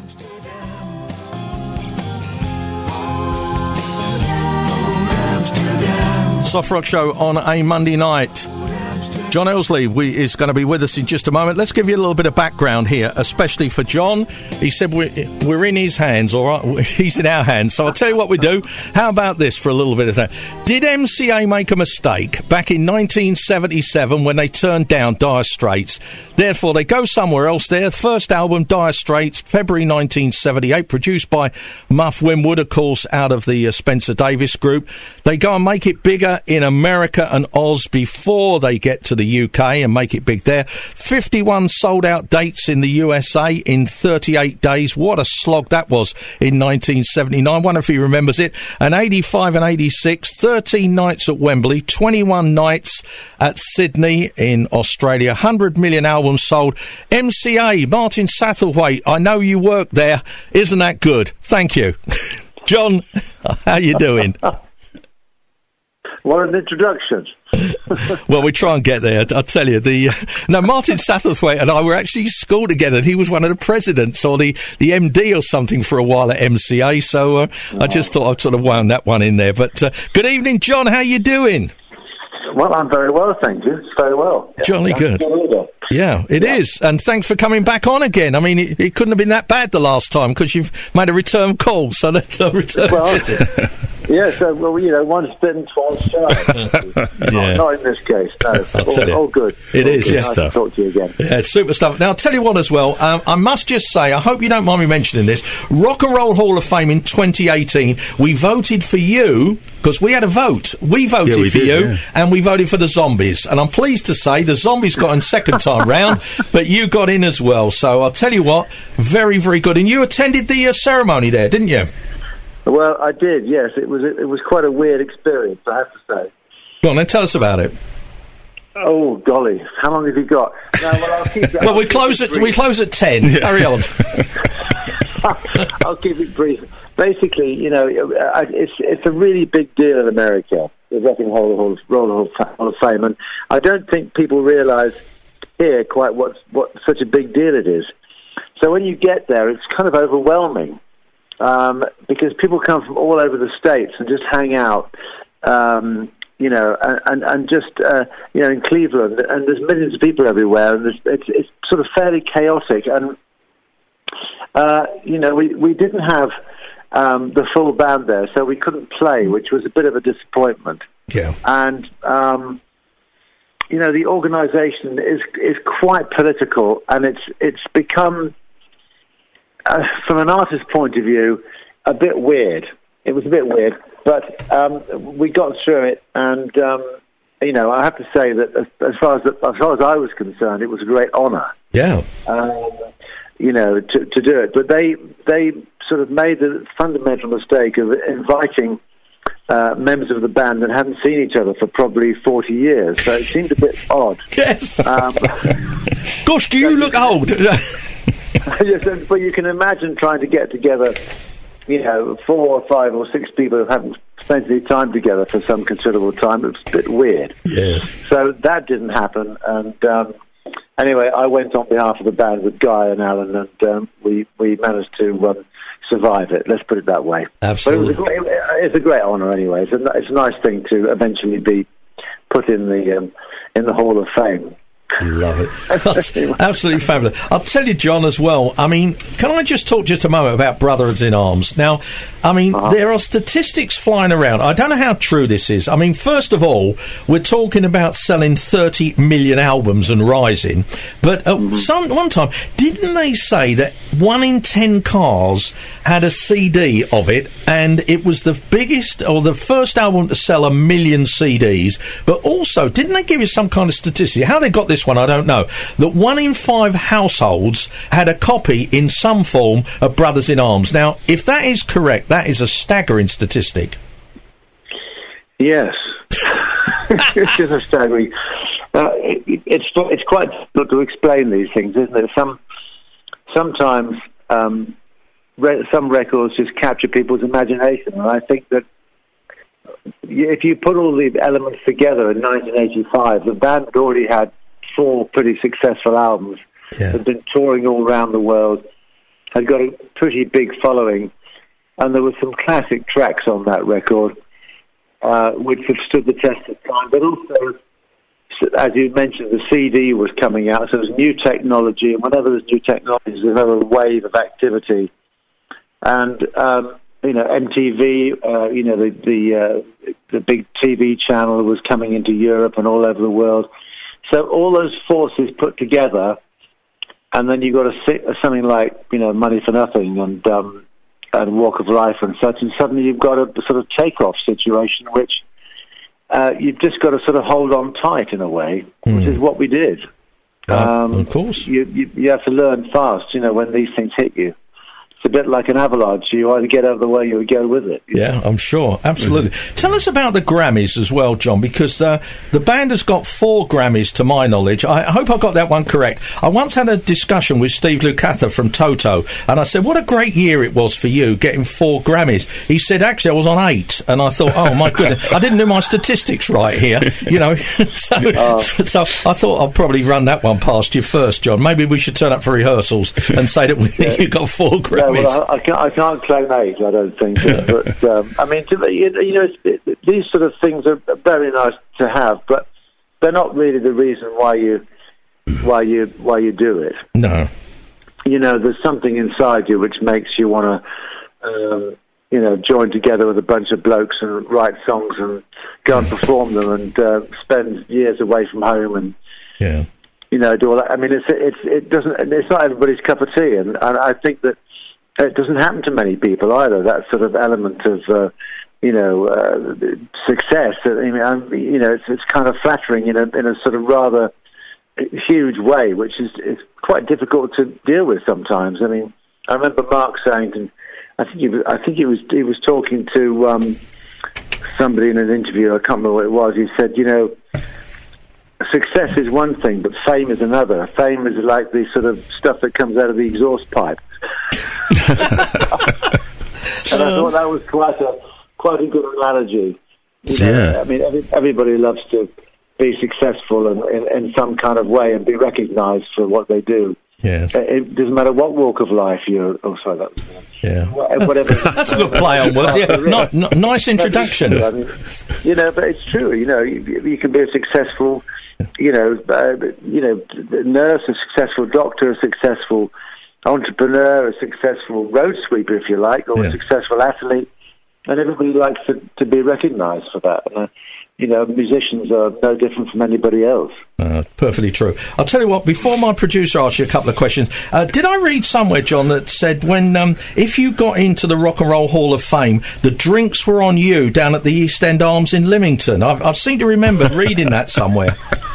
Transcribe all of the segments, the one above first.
Soft Rock Show on a Monday night. John Elsley is going to be with us in just a moment. Let's give you a little bit of background here, especially for John. He said we're in his hands, all right? He's in our hands. So I'll tell you what we do. How about this for a little bit of that? Did MCA make a mistake back in 1977 when they turned down Dire Straits? Therefore, they go somewhere else. Their first album, Dire Straits, February 1978, produced by Muff Winwood, of course, out of the Spencer Davis group. They go and make it bigger in America and Oz before they get to the UK and make it big there. 51 sold-out dates in the USA in 38 days. What a slog that was in 1979. Wonder if he remembers it. And 85 and 86, 13 nights at Wembley, 21 nights at Sydney in Australia. 100 million albums sold. MCA, Martin Satterthwaite, I know you work there. Isn't that good? Thank you. John, how you doing? What an introduction. Well, we try and get there. I'll tell you, Martin Satterthwaite and I were actually in school together, and he was one of the presidents or the MD or something for a while at MCA, so I just thought I'd sort of wound that one in there. But good evening, John. How you doing? Well, I'm very well, thank you. Very well. Jolly good. Yeah, it is. And thanks for coming back on again. I mean, it couldn't have been that bad the last time because you've made a return call, so that's a return visit. Yeah, so, once bitten, twice shy. Not in this case, no. All good. It is, yes. Nice to talk to you again. Yeah, it's super stuff. Now, I'll tell you what as well, I must just say, I hope you don't mind me mentioning this, Rock and Roll Hall of Fame in 2018, we voted for you, because we had a vote. We voted for you, and we voted for the Zombies. And I'm pleased to say the Zombies got in second time round, but you got in as well. So I'll tell you what, very, very good. And you attended the ceremony there, didn't you? Well, I did, yes. It was quite a weird experience, I have to say. Go on, then tell us about it. Oh, golly. How long have you got? No, well, I'll keep that. Well, we close at 10. Hurry on. I'll keep it brief. Basically, it's a really big deal in America, the Rock and Roll Hall of Fame, and I don't think people realise here quite what such a big deal it is. So when you get there, it's kind of overwhelming because people come from all over the States and just hang out, and just in Cleveland, and there's millions of people everywhere, and it's sort of fairly chaotic, and we didn't have the full band there, so we couldn't play, which was a bit of a disappointment. Yeah. And, the organisation is quite political, and it's become, from an artist's point of view, a bit weird. It was a bit weird, but we got through it, and, I have to say that as far as I was concerned, it was a great honour. Yeah. To do it. But they sort of made the fundamental mistake of inviting members of the band that hadn't seen each other for probably 40 years. So it seemed a bit odd. Yes. Gosh, do you look old? Yes, but you can imagine trying to get together, 4 or 5 or 6 people who haven't spent any time together for some considerable time. It was a bit weird. Yes. So that didn't happen, and anyway, I went on behalf of the band with Guy and Alan, and we managed to survive it. Let's put it that way. Absolutely. But it's a great honour anyway. It's a nice thing to eventually be put in the Hall of Fame. Love it. Absolutely fabulous. I'll tell you, John, as well, I mean, can I just talk just a moment about Brothers in Arms? Now, I mean, there are statistics flying around. I don't know how true this is. I mean, first of all, we're talking about selling 30 million albums and rising. But at one time, didn't they say that 1 in 10 cars had a CD of it, and it was the biggest or the first album to sell 1 million CDs? But also, didn't they give you some kind of statistic? How they got this one, I don't know. That 1 in 5 households had a copy in some form of Brothers in Arms. Now, if that is correct, that is a staggering statistic. Yes. It is a staggering. It's quite difficult to explain these things, isn't it? Sometimes some records just capture people's imagination, and I think that if you put all the elements together in 1985, the band had already had 4 pretty successful albums. Yeah. Had been touring all around the world. had got a pretty big following, and there were some classic tracks on that record which have stood the test of time. But also, as you mentioned, the CD was coming out, so it was new technology, and whenever there's new technology, there's another wave of activity. And MTV, the big TV channel was coming into Europe and all over the world. So all those forces put together, and then you got something like Money for Nothing and Walk of Life and such, and suddenly you've got a sort of takeoff situation, which you've just got to sort of hold on tight in a way, which is what we did. Of course, you have to learn fast, when these things hit you. It's a bit like an avalanche. You either get out of the way or you go with it. Yeah, I'm sure. Absolutely. Tell us about the Grammys as well, John, because the band has got 4 Grammys to my knowledge. I hope I got that one correct. I once had a discussion with Steve Lukather from Toto, and I said, what a great year it was for you, getting 4 Grammys. He said, actually, I was on 8, and I thought, oh, my goodness, I didn't do my statistics right here, So I thought I'll probably run that one past you first, John. Maybe we should turn up for rehearsals and say that you got 4 Grammys. Well, I can't claim 8, I don't think. But I mean, these sort of things are very nice to have, but they're not really the reason why you do it. No. There's something inside you which makes you want to, join together with a bunch of blokes and write songs and go and perform them and spend years away from home and. Yeah. Do all that. I mean, it's not everybody's cup of tea, and I think that. It doesn't happen to many people either, that sort of element of, success. I mean, it's kind of flattering in a sort of rather huge way, which is quite difficult to deal with sometimes. I mean, I remember Mark saying, and I think he was talking to somebody in an interview, I can't remember what it was, he said, success is one thing, but fame is another. Fame is like the sort of stuff that comes out of the exhaust pipe. And I thought that was quite a good analogy. I mean, everybody loves to be successful in some kind of way and be recognised for what they do. Yes. It doesn't matter what walk of life you're. Oh, sorry, that was. Whatever. That's a good play on words. Yeah, nice introduction. I mean, but it's true. You can be a successful, nurse, a successful doctor, a successful entrepreneur, a successful road sweeper, if you like, or a successful athlete, and everybody likes to be recognised for that. And, musicians are no different from anybody else. Perfectly true. I'll tell you what, before my producer asks you a couple of questions, did I read somewhere, John, that said when if you got into the Rock and Roll Hall of Fame, the drinks were on you down at the East End Arms in Lymington? I seem to remember reading that somewhere.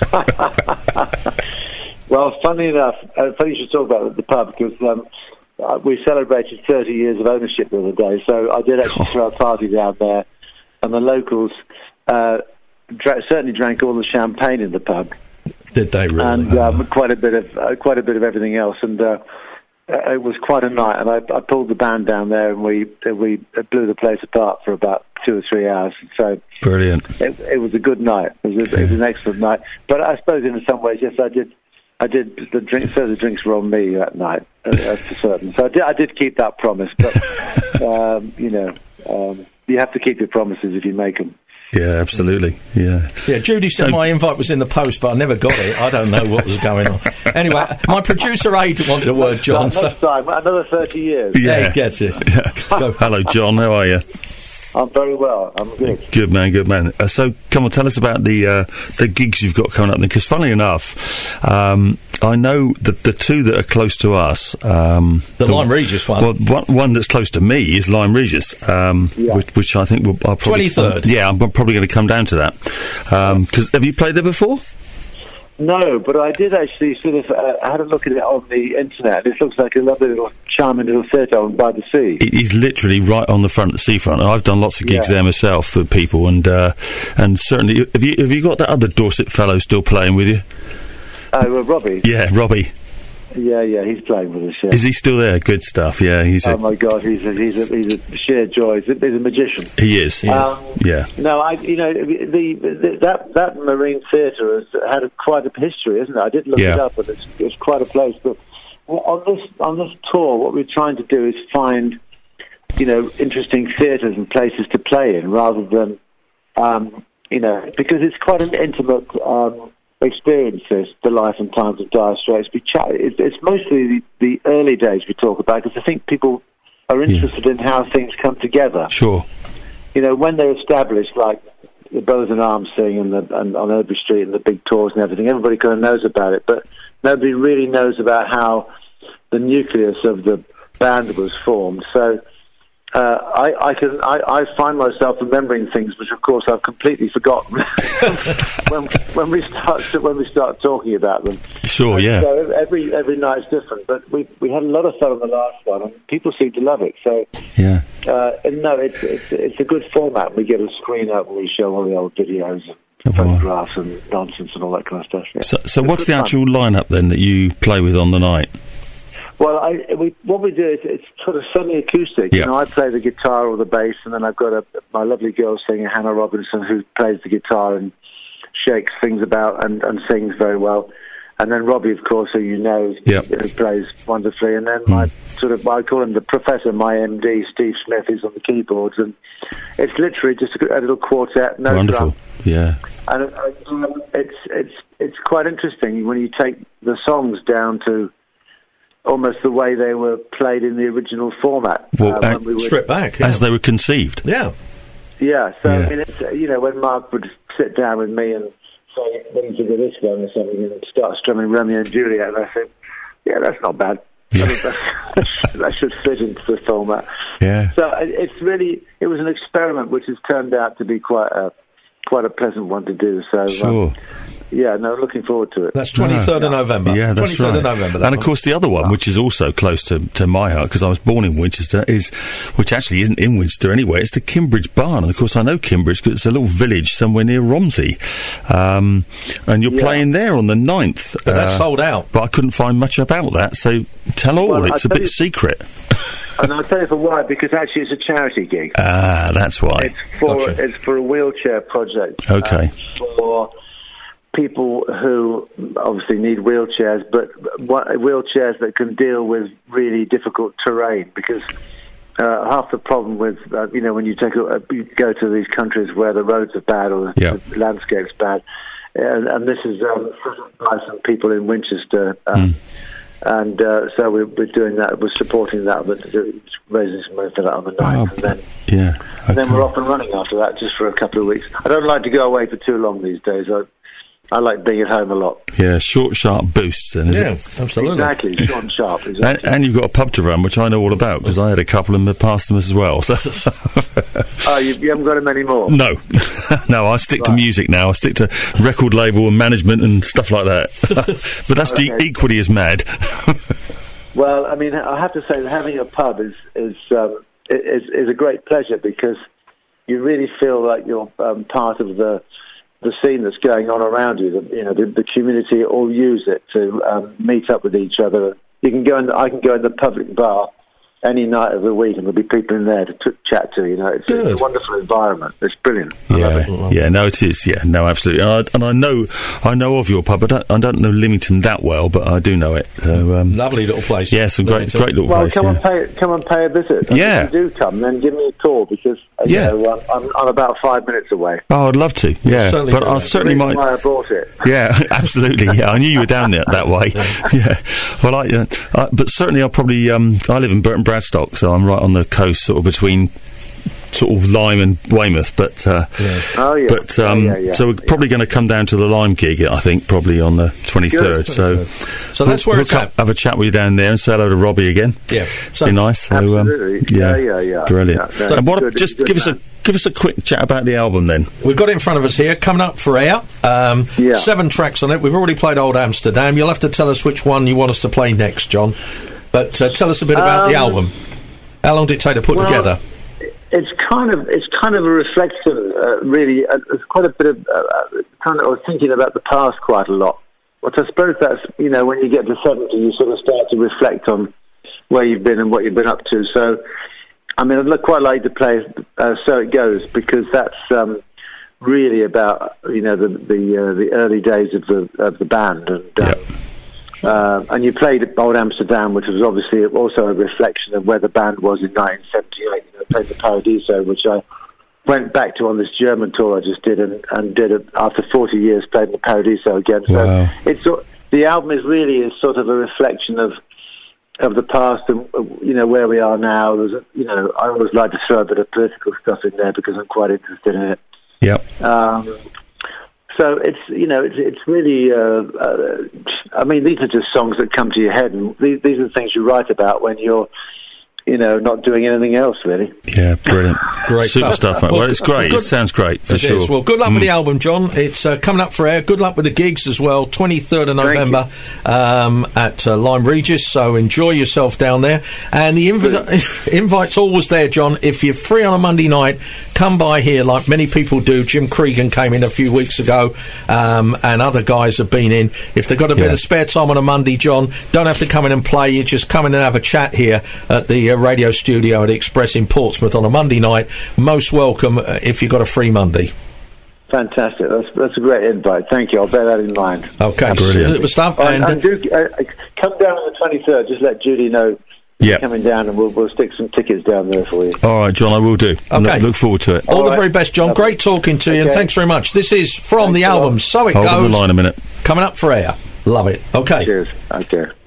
Well, funny enough, funny you should talk about the pub, because we celebrated 30 years of ownership the other day, so I did actually throw a party down there, and the locals certainly drank all the champagne in the pub. Did they really? And quite a bit of everything else, and it was quite a night. And I pulled the band down there, and we blew the place apart for about 2 or 3 hours. So brilliant. It was a good night. It was an excellent night. But I suppose in some ways, yes, I did the drinks. So the drinks were on me that night, that's for certain. So I did keep that promise. But you have to keep your promises if you make them. Yeah, absolutely. Yeah. Judy said my invite was in the post, but I never got it. I don't know what was going on. Anyway, my producer aide wanted a word, John. Next time, another 30 years. Yeah, he gets it. Hello, John. How are you? I'm very well. I'm good. Good man. So, come on, tell us about the gigs you've got coming up. Because, funnily enough, I know that the two that are close to us, the Lyme Regis one. Well, one that's close to me is Lyme Regis, which I think I'll probably 23rd. I'm probably going to come down to that. Because have you played there before? No, but I did actually sort of I had a look at it on the internet. It looks like a lovely little charming little theatre by the sea. It is literally right on the seafront. I've done lots of gigs there myself with people, and certainly, have you got that other Dorset fellow still playing with you? Robbie. Yeah, Robbie. Yeah, he's playing with us. Yeah. Is he still there? Good stuff. Yeah, oh my God, he's a sheer joy. He's a magician. He is. Yeah. No, that Marine Theatre has had quite a history, isn't it? I did look it up, and it's quite a place. But on this tour, what we're trying to do is find, interesting theatres and places to play in, rather than, because it's quite an intimate experience, the life and times of Dire Straits. It's mostly the early days we talk about, because I think people are interested in how things come together. Sure. When they're established, like the Brothers in Arms thing and on Oakley Street and the big tours and everything, everybody kind of knows about it, but nobody really knows about how the nucleus of the band was formed. So I find myself remembering things which, of course, I've completely forgotten when we start talking about them. Sure, yeah. So every night's different, but we had a lot of fun on the last one, and people seem to love it. So yeah, it's a good format. We get a screen up and we show all the old videos and photographs and nonsense and all that kind of stuff. Yeah. So what's the actual lineup then that you play with on the night? Well, what we do is it's sort of semi-acoustic. Yeah. I play the guitar or the bass, and then I've got my lovely girl singer, Hannah Robinson, who plays the guitar and shakes things about and sings very well. And then Robbie, of course, who you know, who plays wonderfully. And then I call him the Professor, my MD, Steve Smith, who's on the keyboards. And it's literally just a little quartet, no wonderful, drum. Yeah. And it's quite interesting when you take the songs down to almost the way they were played in the original format. Well, when we stripped back. As they were conceived. Yeah. Yeah, so I mean, it's, when Mark would sit down with me and say, what do you think of this one or something, and start strumming Romeo and Juliet, and I think, yeah, that's not bad. Yeah. That should fit into the format. Yeah. So it was an experiment which has turned out to be quite a pleasant one to do. So sure. Looking forward to it. That's 23rd of November. Yeah, that's 23rd of November. And of course, the other one, which is also close to my heart, because I was born in Winchester, which actually isn't in Winchester anyway. It's the Kimbridge Barn, and of course, I know Kimbridge because it's a little village somewhere near Romsey, and you're playing there on the 9th. But that's sold out. But I couldn't find much about that, so tell all. Well, it's a bit secret. And I'll tell you for why, because actually it's a charity gig. Ah, that's why. It's for a wheelchair project. Okay. For people who obviously need wheelchairs, but wheelchairs that can deal with really difficult terrain, because half the problem with, when you go to these countries where the roads are bad or the landscape's bad, and this is by some people in Winchester, and so we're doing that, we're supporting that, but raising some money for that on the 9th, and then we're off and running after that, just for a couple of weeks. I don't like to go away for too long these days. I like being at home a lot. Yeah, short, sharp boosts then, isn't it? Absolutely. Exactly, short and sharp. Exactly. And you've got a pub to run, which I know all about, because I had a couple and passed them as well. So. Oh, you haven't got them anymore? No. No, I stick to music now. I stick to record label and management and stuff like that. But that's equally as mad. Well, I mean, I have to say that having a pub is a great pleasure, because you really feel like you're part of the scene that's going on around you. The community all use it to meet up with each other. I can go in the public bar any night of the week, and there'll be people in there to chat to. It's a wonderful environment. It's brilliant. I love it. Yeah, no, it is. Yeah, no, absolutely. And I know of your pub. I don't know Lymington that well, but I do know it. So, lovely little place. Yeah, some great little place. Well, come and pay a visit. Yeah. If you do come, then give me a call, because I'm about 5 minutes away. Oh, I'd love to. Yeah, but I certainly might. Why I bought it. Yeah, absolutely. Yeah, I knew you were down there that way. Yeah. Well, but certainly I'll probably. I live in Burton Bradstock, so I'm right on the coast, sort of between sort of Lyme and Weymouth. But so we're probably going to come down to the Lyme gig, I think, probably on the 23rd. So that's where it's at. Have a chat with you down there and say hello to Robbie again. Yeah, be nice. So, absolutely. Brilliant. Yeah, and give us a quick chat about the album then. We've got it in front of us here, coming up for air. 7 tracks on it. We've already played Old Amsterdam. You'll have to tell us which one you want us to play next, John. But tell us a bit about the album. How long did it take to put together? It's kind of a reflection, really. It's quite a bit of I was thinking about the past quite a lot. But I suppose that's, when you get to 70, you sort of start to reflect on where you've been and what you've been up to. So, I mean, I'd quite like to play "So It Goes," because that's really about the early days of the band, and And you played at Old Amsterdam, which was obviously also a reflection of where the band was in 1978. Played the Paradiso, which I went back to on this German tour I just did, and did it after 40 years, played in the Paradiso again. So wow. The album is sort of a reflection of the past and where we are now. There's I always like to throw a bit of political stuff in there because I'm quite interested in it. Yep. So it's really. I mean, these are just songs that come to your head, and these are the things you write about when you're, not doing anything else, really. Yeah, brilliant. Great Super stuff, mate. Well, it's great. It sounds great, for sure. Is. Well, good luck with the album, John. It's coming up for air. Good luck with the gigs as well, 23rd of November at Lyme Regis, so enjoy yourself down there. And the invite's always there, John. If you're free on a Monday night, come by here like many people do. Jim Cregan came in a few weeks ago, and other guys have been in. If they've got a bit of spare time on a Monday, John, don't have to come in and play. You just come in and have a chat here at the radio studio at Express in Portsmouth on a Monday night. Most welcome if you've got a free Monday. Fantastic. That's a great invite. Thank you. I'll bear that in mind. Okay, brilliant stuff. And do come down on the 23rd. Just let Judy know you're coming down, and we'll stick some tickets down there for you. All right, John, I will do. Okay. Look forward to it. All the very best, John. Great talking to you, and thanks very much. This is from the album So It Goes. Hold on the line a minute. Coming up for air. Love it. Okay. Cheers. Okay.